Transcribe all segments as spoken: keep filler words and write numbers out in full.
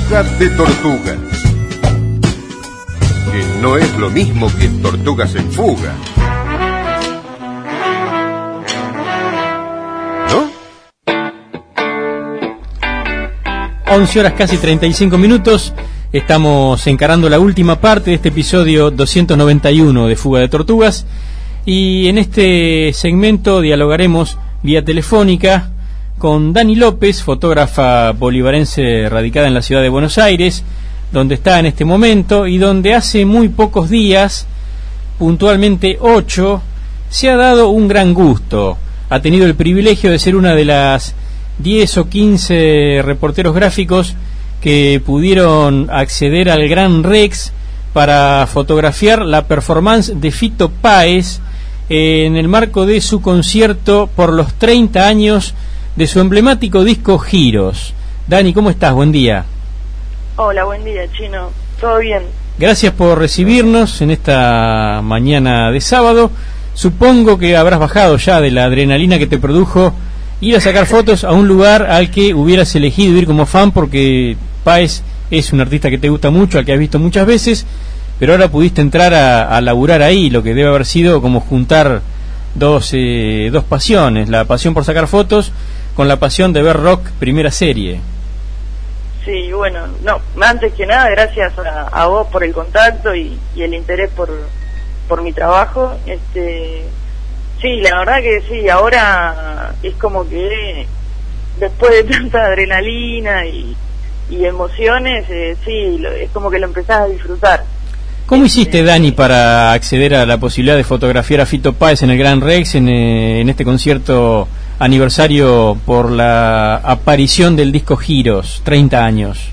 Fuga de tortugas. Que no es lo mismo que Tortugas en Fuga. ¿No? once horas casi treinta y cinco minutos. Estamos encarando la última parte de este episodio doscientos noventa y uno de Fuga de Tortugas. Y en este segmento dialogaremos vía telefónica con Dani López, fotógrafa bolivarense radicada en la ciudad de Buenos Aires, donde está en este momento y donde hace muy pocos días, puntualmente ocho, se ha dado un gran gusto. Ha tenido el privilegio de ser una de las diez o quince reporteros gráficos que pudieron acceder al Gran Rex para fotografiar la performance de Fito Páez en el marco de su concierto por los treinta años de su emblemático disco Giros. Dani, ¿cómo estás? Buen día. Hola, buen día, Chino. ¿Todo bien? Gracias por recibirnos en esta mañana de sábado. Supongo que habrás bajado ya de la adrenalina que te produjo ir a sacar fotos a un lugar al que hubieras elegido ir como fan, porque Páez es un artista que te gusta mucho, al que has visto muchas veces, pero ahora pudiste entrar a, a laburar ahí, lo que debe haber sido como juntar dos, eh, dos pasiones, la pasión por sacar fotos con la pasión de ver rock primera serie. Sí, bueno, no, antes que nada, gracias a, a vos por el contacto y, y el interés por, por mi trabajo. Este, sí, la verdad que sí, ahora es como que después de tanta adrenalina y, y emociones, eh, sí, lo, es como que lo empezás a disfrutar. ¿Cómo hiciste, Dani, para acceder a la posibilidad de fotografiar a Fito Páez en el Gran Rex, en, eh, en este concierto aniversario por la aparición del disco Giros, treinta años?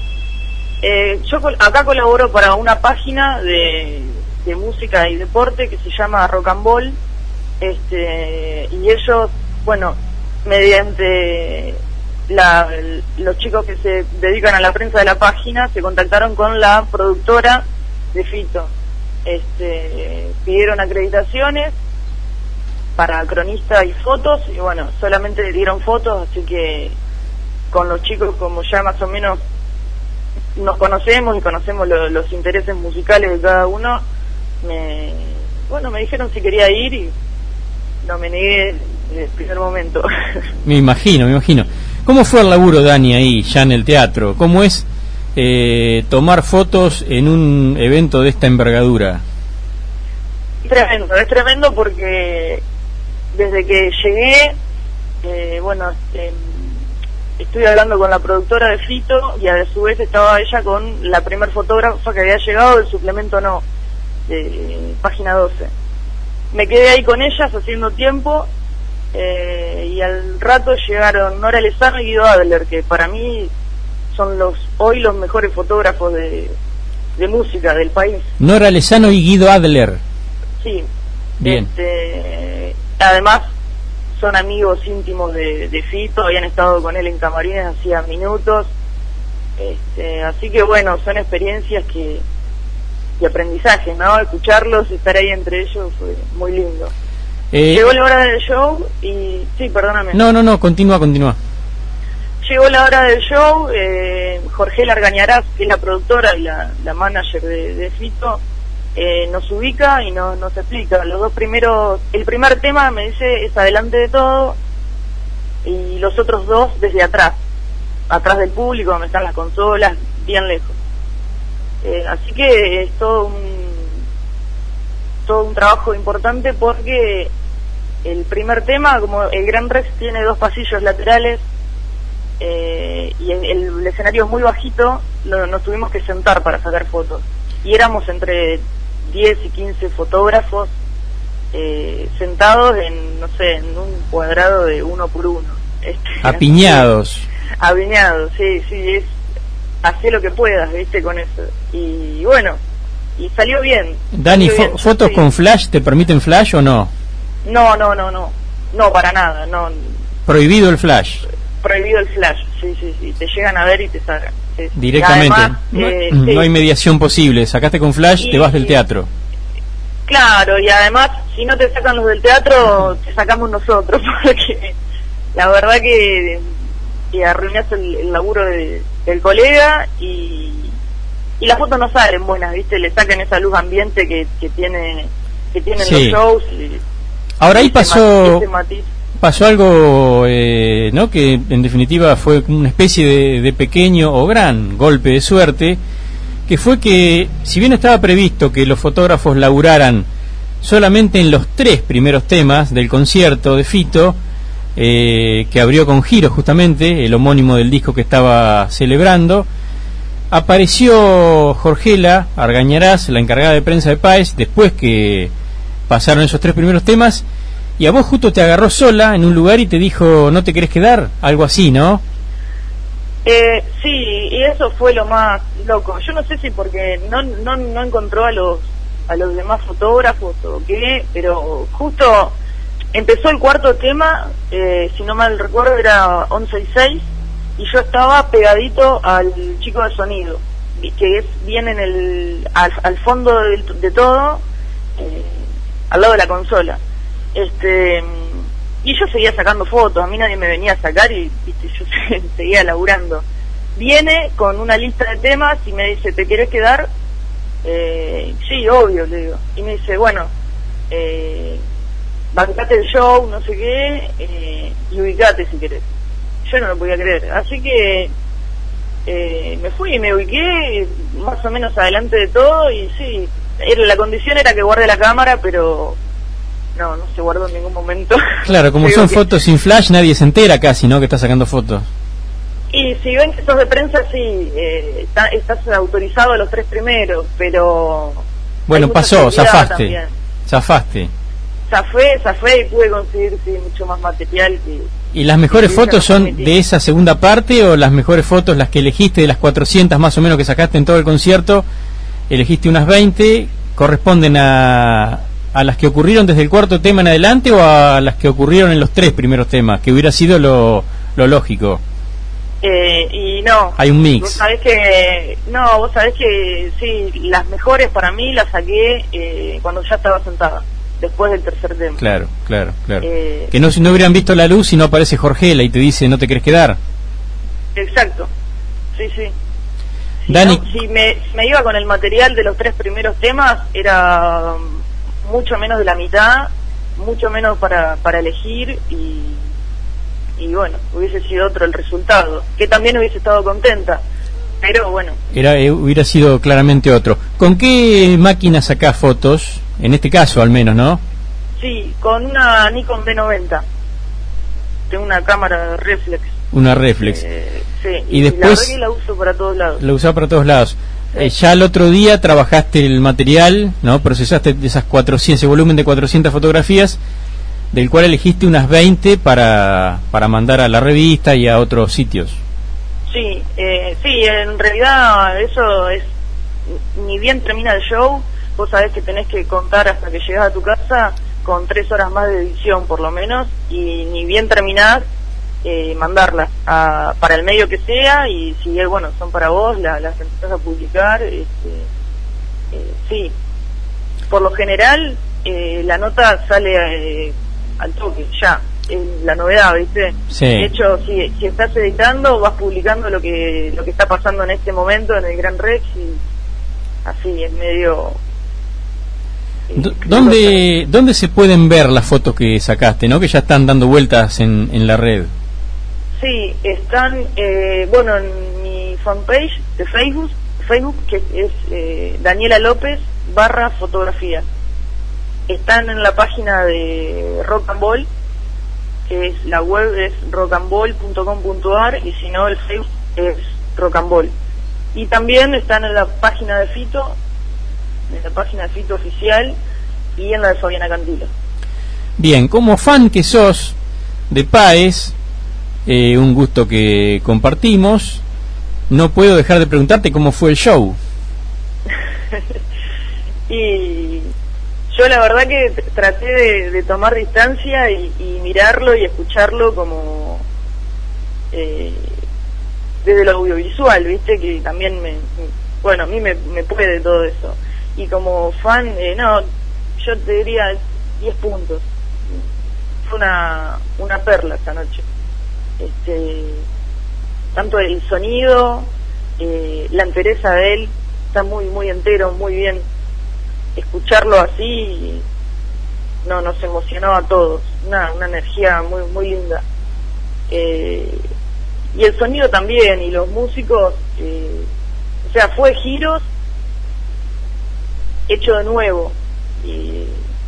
Eh, yo col- acá colaboro para una página de, de música y deporte que se llama Rock and Ball, este, y ellos, bueno, mediante la, los chicos que se dedican a la prensa de la página, se contactaron con la productora de Fito, este, pidieron acreditaciones para cronista y fotos, y bueno, solamente dieron fotos, así que con los chicos, como ya más o menos nos conocemos y conocemos lo, los intereses musicales de cada uno, me, bueno, me dijeron si quería ir y no me negué desde el primer momento. Me imagino, me imagino. ¿Cómo fue el laburo, Dani, ahí, ya en el teatro? ¿Cómo es eh, tomar fotos en un evento de esta envergadura? Tremendo, es tremendo porque desde que llegué, eh, bueno, eh, estuve hablando con la productora de Fito y a su vez estaba ella con la primer fotógrafa que había llegado del suplemento No, de página doce. Me quedé ahí con ellas haciendo tiempo, eh, y al rato llegaron Nora Lezano y Guido Adler, que para mí son los hoy los mejores fotógrafos de, de música del país. Nora Lezano y Guido Adler. Sí. Bien. Este, además son amigos íntimos de, de Fito, habían estado con él en camarines hacía minutos, este, así que bueno, son experiencias que y aprendizaje, ¿no? Escucharlos, estar ahí entre ellos fue muy lindo. Eh, Llegó la hora del show y... Sí, perdóname. No, no, no, continúa, continúa. Llegó la hora del show, eh, Jorge Largañarás, que es la productora y la, la manager de, de Fito, eh, nos ubica y no, nos explica. Los dos primeros, el primer tema me dice es adelante de todo y los otros dos desde atrás, atrás del público, donde están las consolas, bien lejos. Eh, así que es todo un, todo un trabajo importante porque el primer tema, como el Gran Rex tiene dos pasillos laterales, eh, y el, el escenario es muy bajito, lo, nos tuvimos que sentar para sacar fotos. Y éramos entre diez y quince fotógrafos eh, sentados en, no sé, en un cuadrado de uno por uno. Este, Apiñados. Apiñados, sí, sí, es hacé lo que puedas, viste, con eso. Y bueno, y salió bien. Dani, salió fo- bien. ¿fotos Sí. con flash te permiten flash o no? No, no, no, no, no, para nada, no. Prohibido el flash. Prohibido el flash, sí, sí, sí, te llegan a ver y te sacan. Sí, sí. Directamente. Además, no, eh, no sí. hay mediación posible. Sacaste con flash, Y- te vas del teatro. Claro, y además, si no te sacan los del teatro, te sacamos nosotros, porque la verdad que y arruinás el, el laburo de, del colega y, y las fotos no salen buenas, ¿viste? Le sacan esa luz ambiente que, que tiene que tienen sí. los shows. Y, ahora ahí pasó ese matiz. pasó algo, eh, ¿no? Que en definitiva fue una especie de, de pequeño o gran golpe de suerte, que fue que, si bien estaba previsto que los fotógrafos laburaran solamente en los tres primeros temas del concierto de Fito, eh, que abrió con Giro justamente, el homónimo del disco que estaba celebrando, apareció Jorgela Argañarás, la encargada de prensa de Páez, después que pasaron esos tres primeros temas, y a vos justo te agarró sola en un lugar y te dijo, ¿no te querés quedar? Algo así, ¿no? Eh, sí, y eso fue lo más loco. Yo no sé si porque no no, no encontró a los a los demás fotógrafos o qué, pero justo empezó el cuarto tema, eh, si no mal recuerdo era once y seis, y yo estaba pegadito al chico de sonido, que es bien en el al, al fondo de, de todo, eh, al lado de la consola. Este y yo seguía sacando fotos, a mí nadie me venía a sacar y viste, yo seguía laburando. Viene con una lista de temas y me dice, ¿te querés quedar? Eh, sí, obvio, le digo. Y me dice, bueno, eh, bancate el show, no sé qué, eh, y ubicate si querés. Yo no lo podía creer, así que eh, me fui y me ubiqué más o menos adelante de todo y sí, era, la condición era que guarde la cámara, pero no, no se guardó en ningún momento. Claro, como son que... fotos sin flash, nadie se entera casi, ¿no? Que está sacando fotos. Y si ven que sos de prensa, sí, eh, está, estás autorizado a los tres primeros, pero... Bueno, pasó, zafaste, zafaste. Zafé, zafé y pude conseguir sí, mucho más material que... ¿Y las mejores fotos son de esa segunda parte o las mejores fotos, las que elegiste de las cuatrocientas más o menos que sacaste en todo el concierto? Elegiste unas veinte, ¿corresponden a, a las que ocurrieron desde el cuarto tema en adelante o a las que ocurrieron en los tres primeros temas, que hubiera sido lo, lo lógico? Eh, y no, hay un mix. Vos sabés que, no, vos sabés que sí, las mejores para mí las saqué eh, cuando ya estaba sentada, después del tercer tema. Claro, claro, claro. Eh, que no, no hubieran visto la luz y no aparece Jorgela y te dice, ¿no te querés quedar? Exacto, sí, sí. Si, Dani, no, si, me, si me iba con el material de los tres primeros temas, era mucho menos de la mitad, mucho menos para, para elegir y... y bueno, hubiese sido otro el resultado, que también hubiese estado contenta, pero bueno. Era, eh, hubiera sido claramente otro. ¿Con qué máquina sacás fotos? En este caso al menos, ¿no? Sí, con una Nikon D noventa. Tengo una cámara reflex. Una reflex. Eh, sí, y, y después la, la uso para todos lados. La usaba para todos lados. Sí. Eh, ya el otro día trabajaste el material, ¿no? Procesaste esas cuatrocientas, ese volumen de cuatrocientas fotografías, del cual elegiste unas veinte para para mandar a la revista y a otros sitios. Sí, eh, sí, en realidad eso es, ni bien termina el show, vos sabés que tenés que contar hasta que llegás a tu casa con tres horas más de edición por lo menos, y ni bien terminás, eh, mandarlas a, para el medio que sea, y si es bueno, son para vos, la, las empezás a publicar, este, eh, sí. Por lo general, eh, la nota sale... Eh, al toque, ya, es la novedad, ¿viste? Sí. De hecho, si, si estás editando, vas publicando lo que lo que está pasando en este momento en el Gran Rex y así, en medio... Eh, ¿Dónde, ¿Dónde se pueden ver las fotos que sacaste, no? Que ya están dando vueltas en, en la red. Sí, están, eh, bueno, en mi fanpage de Facebook, Facebook que es eh, Daniela López barra fotografía. Están en la página de Rock and Ball, que es la web es rock and ball punto com punto a r, y si no el Facebook es Rock and Ball. Y también están en la página de Fito, en la página de Fito oficial y en la de Fabiana Cantilo. Bien, como fan que sos de Páez, eh, un gusto que compartimos, no puedo dejar de preguntarte cómo fue el show. Y yo la verdad que traté de, de tomar distancia y, y mirarlo y escucharlo como eh, desde lo audiovisual, viste, que también me, bueno, a mí me, me puede todo eso. Y como fan, eh, no, yo te diría diez puntos. Fue una, una perla esta noche. Este, tanto el sonido, eh, la entereza de él, está muy, muy entero, muy bien. Escucharlo así, no, nos emocionó a todos, una, una energía muy, muy linda. Eh, y el sonido también, y los músicos, eh, o sea, fue Giros hecho de nuevo, y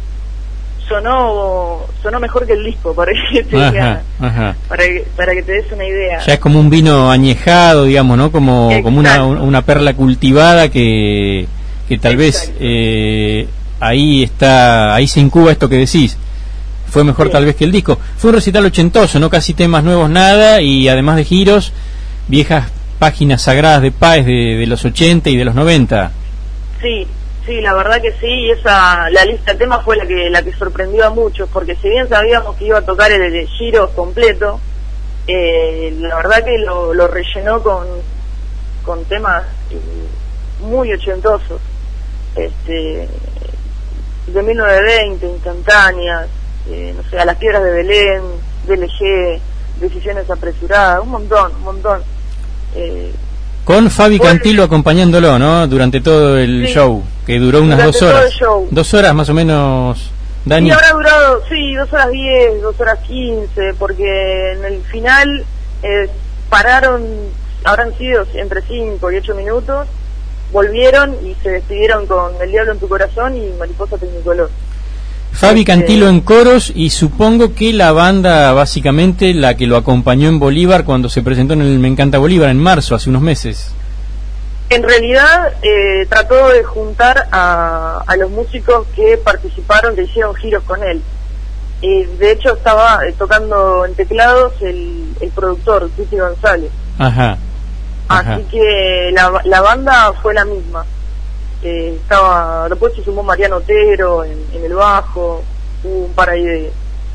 sonó sonó mejor que el disco, para que te ajá, diga, ajá. para que, para que te des una idea. Ya es como un vino añejado, digamos, ¿no? Como, como una, una perla cultivada que, que tal Exacto. vez eh, ahí está, ahí se incuba esto que decís. Fue mejor sí. tal vez que el disco. Fue un recital ochentoso, no casi temas nuevos, nada, y además de Giros, viejas páginas sagradas de Páez de, de los ochenta y de los noventa. Sí, sí, la verdad que sí, esa la lista de temas fue la que la que sorprendió a muchos, porque si bien sabíamos que iba a tocar el de Giros completo, eh, la verdad que lo, lo rellenó con con temas eh, muy ochentosos, este de mil novecientos veinte, instantáneas, eh, no sé, a las piedras de Belén, D L G, decisiones apresuradas, un montón, un montón. Eh, Con Fabi bueno, Cantilo acompañándolo, ¿no? Durante todo el sí, show, que duró unas dos horas. Dos horas más o menos, Dani. Y habrá durado, sí, dos horas diez, dos horas quince, porque en el final eh, pararon, habrán sido entre cinco y ocho minutos, volvieron y se despidieron con El Diablo en tu Corazón y Mariposa Tecnicolor. Fabi Cantilo en coros, y supongo que la banda básicamente la que lo acompañó en Bolívar cuando se presentó en el Me Encanta Bolívar en marzo, hace unos meses. En realidad eh, trató de juntar a, a los músicos que participaron, que hicieron giros con él. Eh, de hecho estaba eh, tocando en teclados el, el productor, Titi González. Ajá. Ajá. Así que la, la banda fue la misma. Eh, estaba, después se sumó Mariano Otero en, en el bajo, hubo un par ahí de,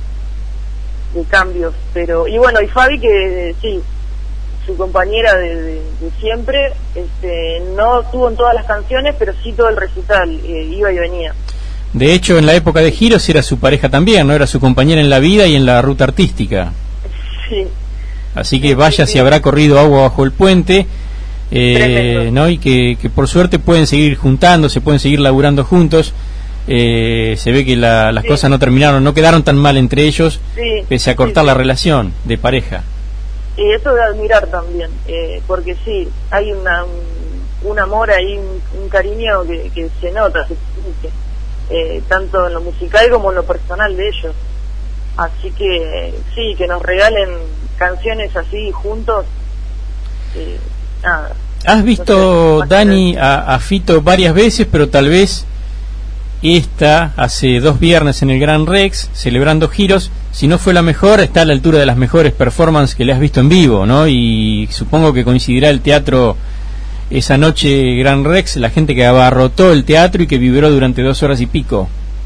de cambios, pero, y bueno, y Fabi que sí, su compañera de, de, de siempre, este, no estuvo en todas las canciones, pero sí todo el recital, eh, iba y venía. De hecho, en la época de Giros era su pareja también, ¿no? Era su compañera en la vida y en la ruta artística. Sí. Así que vaya sí, si sí. habrá corrido agua bajo el puente. Eh, ¿no? Y que, que por suerte pueden seguir juntándose, pueden seguir laburando juntos. Eh, se ve que la, las sí. cosas no terminaron, no quedaron tan mal entre ellos, sí. pese a cortar sí, la sí. relación de pareja. Y eso de admirar también, eh, porque sí, hay una, un, un amor ahí, un, un cariño que, que se nota, se siente, eh, tanto en lo musical como en lo personal de ellos. Así que sí, que nos regalen canciones así juntos. Eh, Nada. Has visto, no sé, Dani, a, a Fito varias veces, pero tal vez esta, hace dos viernes en el Gran Rex, celebrando Giros, si no fue la mejor, está a la altura de las mejores performances que le has visto en vivo, ¿no? Y supongo que coincidirá el teatro esa noche Gran Rex, la gente que abarrotó el teatro y que vibró durante dos horas y pico.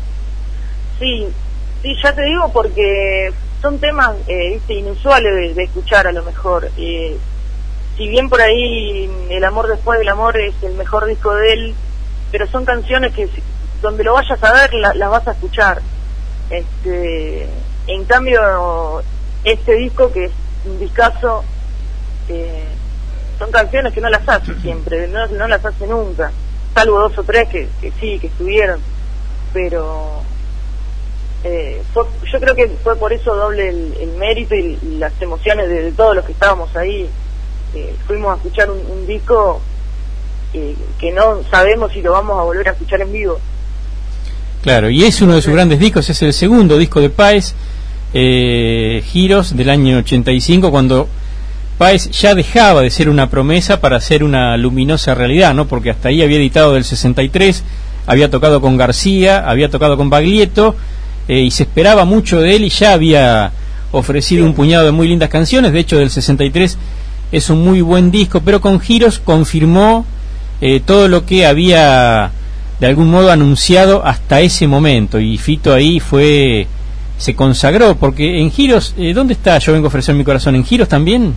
Sí, sí, ya te digo, porque son temas eh, ¿viste? inusuales de, de escuchar a lo mejor. Eh, si bien por ahí El amor después del amor es el mejor disco de él, pero son canciones que donde lo vayas a ver la, las vas a escuchar. Este, en cambio este disco, que es un discazo, eh, son canciones que no las hace siempre, no, no las hace nunca, salvo dos o tres que, que sí, que estuvieron, pero eh, fue, yo creo que fue por eso doble el, el mérito y, y las emociones de, de todos los que estábamos ahí. Eh, fuimos a escuchar un, un disco eh, que no sabemos si lo vamos a volver a escuchar en vivo. Claro, y es uno de sus grandes discos, es el segundo disco de Páez, eh, Giros, del año ochenta y cinco, cuando Páez ya dejaba de ser una promesa para ser una luminosa realidad, ¿no? Porque hasta ahí había editado del sesenta y tres, había tocado con García, había tocado con Baglietto, eh, y se esperaba mucho de él y ya había ofrecido un puñado de muy lindas canciones. De hecho, del sesenta y tres es un muy buen disco, pero con Giros confirmó eh, todo lo que había de algún modo anunciado hasta ese momento, y Fito ahí fue, se consagró, porque en Giros, eh, ¿dónde está Yo vengo a ofrecer mi corazón? ¿En Giros también?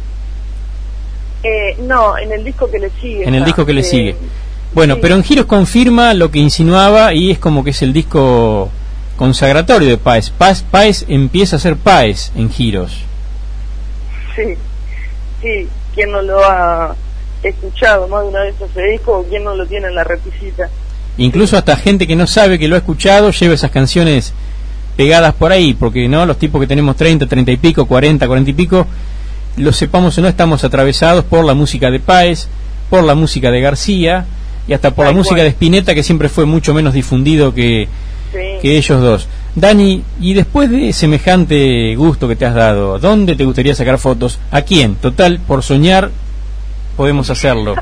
Eh, no, en el disco que le sigue. En el está, disco que le eh, sigue. Bueno, sí. Pero en Giros confirma lo que insinuaba, y es como que es el disco consagratorio de Páez. Páez, Páez empieza a ser Páez en Giros. Sí. sí, ¿quién no lo ha escuchado más de una vez ese disco o quién no lo tiene en la repisita? Incluso hasta gente que no sabe que lo ha escuchado lleva esas canciones pegadas por ahí, porque no los tipos que tenemos treinta, treinta y pico, cuarenta, cuarenta y pico, lo sepamos o no, estamos atravesados por la música de Páez, por la música de García y hasta por Tal la música cual. de Spinetta, que siempre fue mucho menos difundido que, Sí. que ellos dos. Dani, y después de semejante gusto que te has dado, ¿dónde te gustaría sacar fotos? ¿A quién? Total, por soñar podemos hacerlo.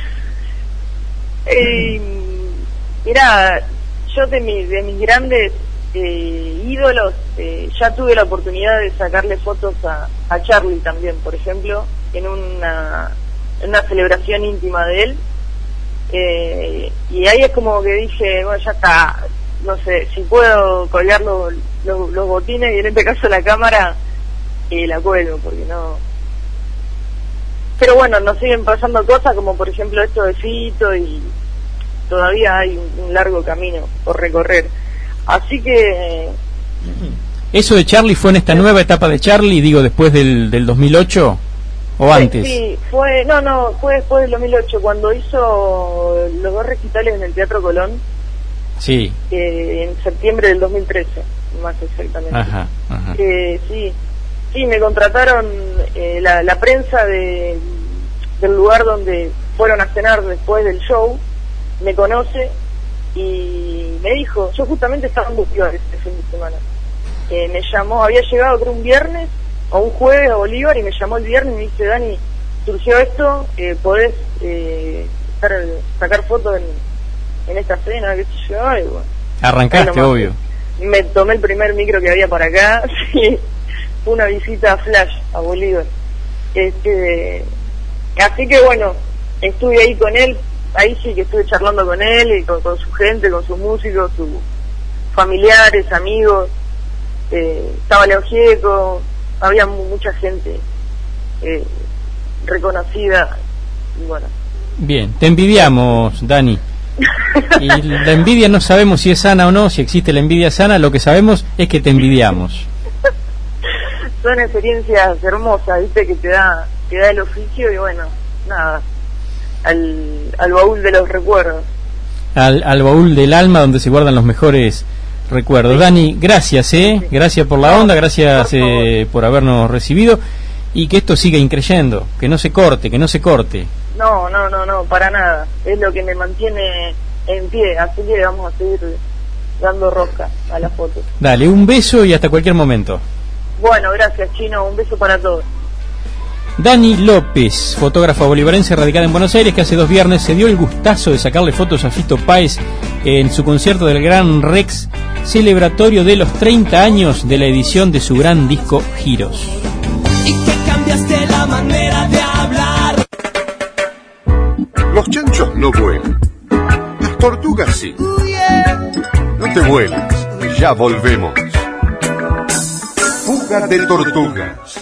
Eh, mirá, yo de, mi, de mis grandes eh, ídolos, eh, ya tuve la oportunidad de sacarle fotos a, a Charlie también, por ejemplo, en una, en una celebración íntima de él. Eh, y ahí es como que dije, bueno, ya está, no sé, si puedo colgar los, los, los botines y en este caso la cámara, eh, la cuelgo, porque no... Pero bueno, nos siguen pasando cosas como por ejemplo esto de Fito y todavía hay un, un largo camino por recorrer. Así que... ¿Eso de Charlie fue en esta nueva etapa de Charlie, digo, después del, del dos mil ocho o antes? Sí, fue, no, no, fue después del dos mil ocho, cuando hizo los dos recitales en el Teatro Colón, Sí. eh, en septiembre del dos mil trece, más exactamente. Ajá, ajá. Eh, sí, sí, me contrataron eh, la, la prensa de, del lugar donde fueron a cenar después del show, me conoce y me dijo, yo justamente estaba en Bolívar este fin de semana, eh, me llamó, había llegado creo un viernes o un jueves a Bolívar y me llamó el viernes y me dice, Dani, surgió esto, eh, podés eh, estar, sacar fotos en, en esta cena, qué sé yo, y bueno. Arrancaste, Ahí nomás, obvio. Me tomé el primer micro que había para acá, sí, fue una visita a Flash, a Bolívar. Este, así que bueno, estuve ahí con él, ahí sí que estuve charlando con él y con, con su gente, con sus músicos, sus familiares, amigos, eh, estaba Leo Gieco, había mu- mucha gente eh, reconocida, y bueno. Bien, te envidiamos, Dani. Y la envidia no sabemos si es sana o no, si existe la envidia sana, lo que sabemos es que te envidiamos. Son experiencias hermosas, viste, que te da, te da el oficio y bueno, nada, al, al baúl de los recuerdos. Al, al baúl del alma donde se guardan los mejores recuerdos. Sí. Dani, gracias, eh, Sí. gracias por la No, onda, gracias por favor. eh, por habernos recibido y que esto siga increyendo, que no se corte, que no se corte. No, no, no, no, para nada, es lo que me mantiene en pie, así que vamos a seguir dando rosca a las fotos. Dale, un beso y hasta cualquier momento. Bueno, gracias Chino, un beso para todos. Dani López, fotógrafa bolivarense radicada en Buenos Aires, que hace dos viernes se dio el gustazo de sacarle fotos a Fito Páez en su concierto del Gran Rex, celebratorio de los treinta años de la edición de su gran disco Giros. Y que cambiaste la manera de hablar. Los chanchos no vuelan. Las tortugas sí. No te vueles, ya volvemos. Fuga de tortugas.